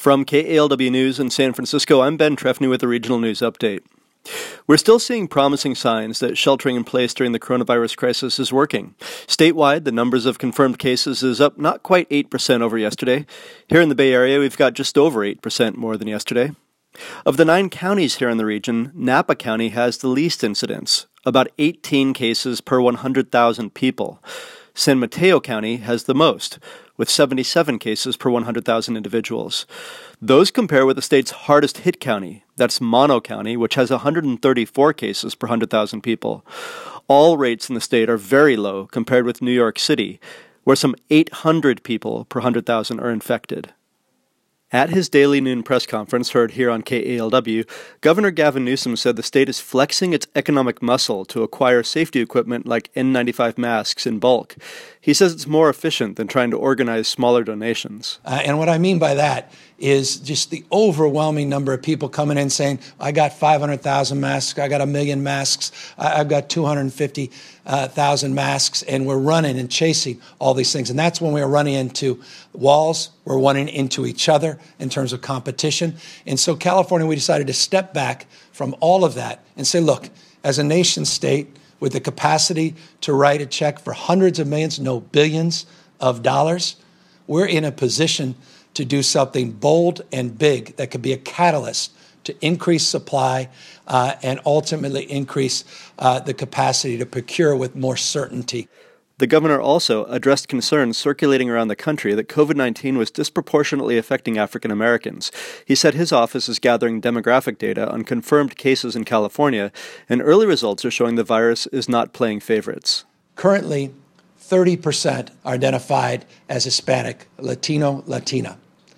From KALW News in San Francisco, I'm Ben Trefny with a regional news update. We're still seeing promising signs that sheltering in place during the coronavirus crisis is working. Statewide, the numbers of confirmed cases is up not quite 8% over yesterday. Here in the Bay Area, we've got just over 8% more than yesterday. Of the 9 counties here in the region, Napa County has the least incidence, about 18 cases per 100,000 people. San Mateo County has the most, with 77 cases per 100,000 individuals. Those compare with the state's hardest hit county, that's Mono County, which has 134 cases per 100,000 people. All rates in the state are very low compared with New York City, where some 800 people per 100,000 are infected. At his daily noon press conference heard here on KALW, Governor Gavin Newsom said the state is flexing its economic muscle to acquire safety equipment like N95 masks in bulk. He says it's more efficient than trying to organize smaller donations. And what I mean by that is just the overwhelming number of people coming in saying, I got 500,000 masks, I got 1 million masks, I've got 250,000 masks, and we're running and chasing all these things. And that's when we're running into walls, we're running into each other in terms of competition. And so California, we decided to step back from all of that and say, look, as a nation state with the capacity to write a check for hundreds of millions, no billions of dollars, we're in a position to do something bold and big that could be a catalyst to increase supply and ultimately increase the capacity to procure with more certainty. The governor also addressed concerns circulating around the country that COVID-19 was disproportionately affecting African Americans. He said his office is gathering demographic data on confirmed cases in California, and early results are showing the virus is not playing favorites. Currently, 30% are identified as Hispanic, Latino, Latina,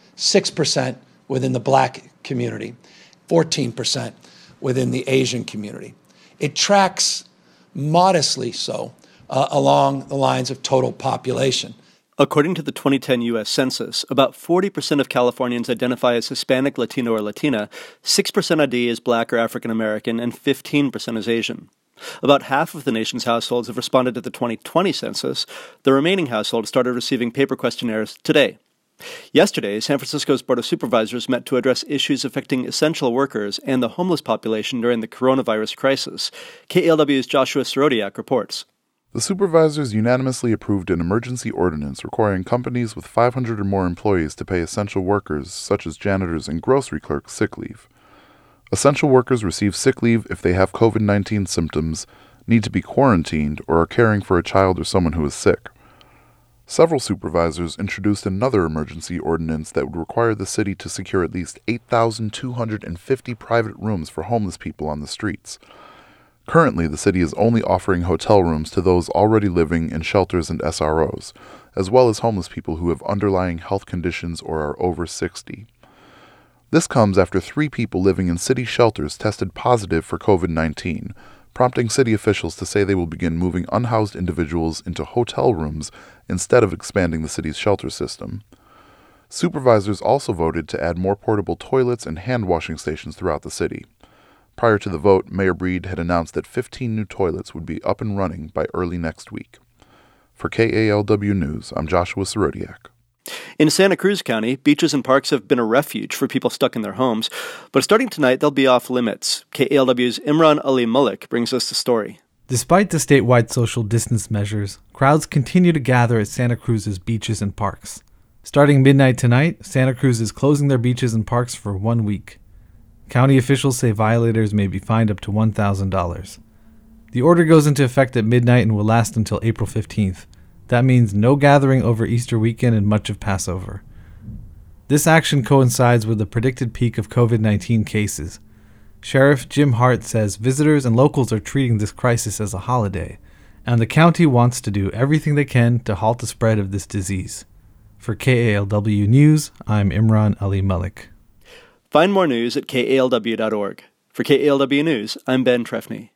6% within the Black community, 14% within the Asian community. It tracks modestly so along the lines of total population. According to the 2010 U.S. Census, about 40% of Californians identify as Hispanic, Latino, or Latina, 6% ID is Black or African American, and 15% is Asian. About half of the nation's households have responded to the 2020 census. The remaining households started receiving paper questionnaires today. Yesterday, San Francisco's Board of Supervisors met to address issues affecting essential workers and the homeless population during the coronavirus crisis. KALW's Joshua Sirodiak reports. The supervisors unanimously approved an emergency ordinance requiring companies with 500 or more employees to pay essential workers, such as janitors and grocery clerks, sick leave. Essential workers receive sick leave if they have COVID-19 symptoms, need to be quarantined, or are caring for a child or someone who is sick. Several supervisors introduced another emergency ordinance that would require the city to secure at least 8,250 private rooms for homeless people on the streets. Currently, the city is only offering hotel rooms to those already living in shelters and SROs, as well as homeless people who have underlying health conditions or are over 60. This comes after 3 people living in city shelters tested positive for COVID-19, prompting city officials to say they will begin moving unhoused individuals into hotel rooms instead of expanding the city's shelter system. Supervisors also voted to add more portable toilets and hand-washing stations throughout the city. Prior to the vote, Mayor Breed had announced that 15 new toilets would be up and running by early next week. For KALW News, I'm Joshua Sirodiak. In Santa Cruz County, beaches and parks have been a refuge for people stuck in their homes, but starting tonight, they'll be off limits. KALW's Imran Ali Malik brings us the story. Despite the statewide social distance measures, crowds continue to gather at Santa Cruz's beaches and parks. Starting midnight tonight, Santa Cruz is closing their beaches and parks for 1 week. County officials say violators may be fined up to $1,000. The order goes into effect at midnight and will last until April 15th. That means no gathering over Easter weekend and much of Passover. This action coincides with the predicted peak of COVID-19 cases. Sheriff Jim Hart says visitors and locals are treating this crisis as a holiday, and the county wants to do everything they can to halt the spread of this disease. For KALW News, I'm Imran Ali Malik. Find more news at kalw.org. For KALW News, I'm Ben Trefny.